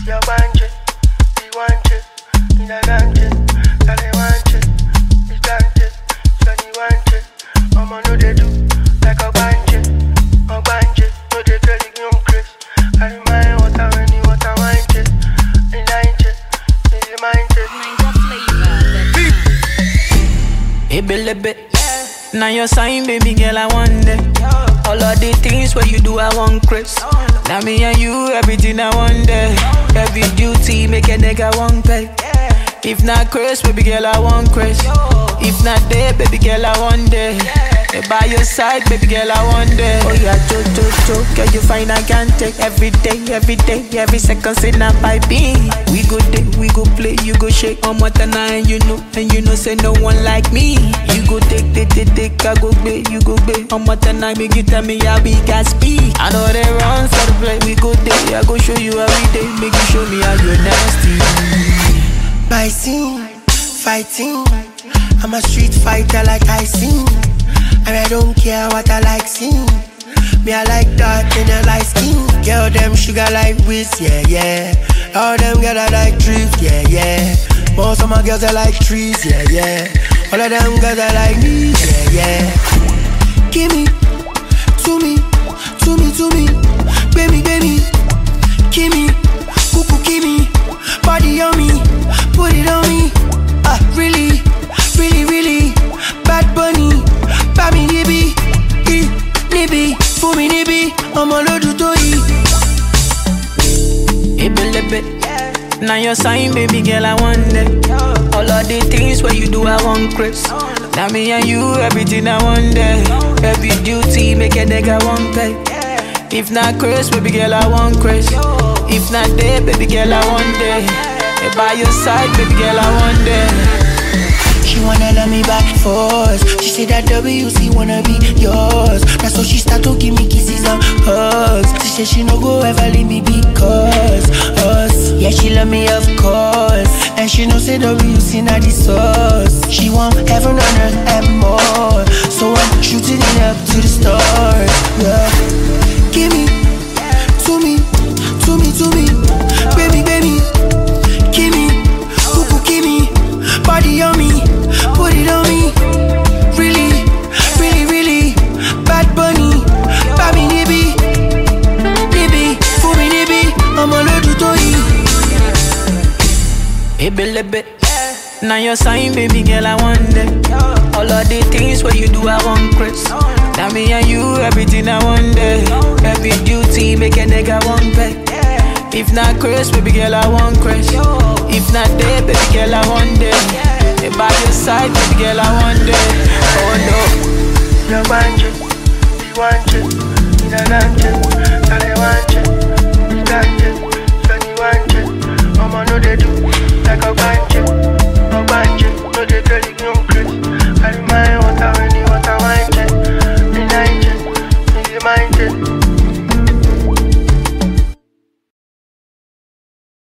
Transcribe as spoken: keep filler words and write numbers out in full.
You want it, you want it, you don't want it, and they want it, you want it, so you want it. I'ma know they do like a bandit, a bandit. No they tell you young Chris. I remind what I when you what I want it, you like it, you mind it. Hey, Billy, bit. Now your sign, baby girl, I want it. All of the things where you do, I want Chris. Now me and you, everything I want it. Every duty, make a nigga want pay. If not Chris, baby girl, I want Chris. If not there, baby girl, I want it. By your side, baby girl, I want it. Oh yeah, jo, jo, jo, girl, you find I can't take. Every day, every day, every second, sit up by me. We go day, we go play, you go shake. I'm what and I, and you know, and you know, say no one like me. You go take, take, take, take, I go bay, you go bay. I'm what and I, make you tell me how big I speak. I know they run for the play, we go day, I go show you every day, make you show me how you're nasty. My scene, fighting. I'm a street fighter like I sing. And I don't care what I like sing. Me I like dark and I like skin. Girl them sugar like whiz, yeah, yeah. All them girls I like drift, yeah, yeah. Most of my girls I like trees, yeah, yeah. All of them girls I like me, yeah, yeah. Give me, to me, to me, to me. Baby, baby, give me, cuckoo, give me. Body on me, put it on me. Ah, really, really, really. Bad bunny. Bami nibi, i, nibi, fumi nibi, I'ma load you to eat. Hey, Billy, bit. Now your sign, baby girl, I want it. All of the things where you do, I want Chris. Now me and you, everything I want it. Every duty, make a nigga want pay. If not Chris, baby girl, I want Chris. If not there, baby girl, I want it. By your side, baby girl, I want it. She wanna love me back force. She said that W C wanna be yours. That's why she start to give me kisses and hugs. She said she no go ever leave me because us. Yeah, she love me of course. And she know say W C not the source. She want heaven on earth and more. So I'm shooting it up to the stars. Yeah. Give me, to me, to me, to me. Baby, baby. Give me, cuckoo, give me. Body on me. Put it on me, really, really, really. Bad bunny, Bami nibi, nibi, fumi nibi, I'ma load you to eat. Hey, Billy, bit. Now your sign, baby girl, I want it. All of the things where you do, I want Chris. Now me and you, everything I want it. Every duty, make a nigga want pay. If not Chris, baby girl, I want Chris. If not there, baby girl, I want it. By your side, baby girl, I want it. Oh no. You want it, you want it, you don't want it, and I want it, you want it.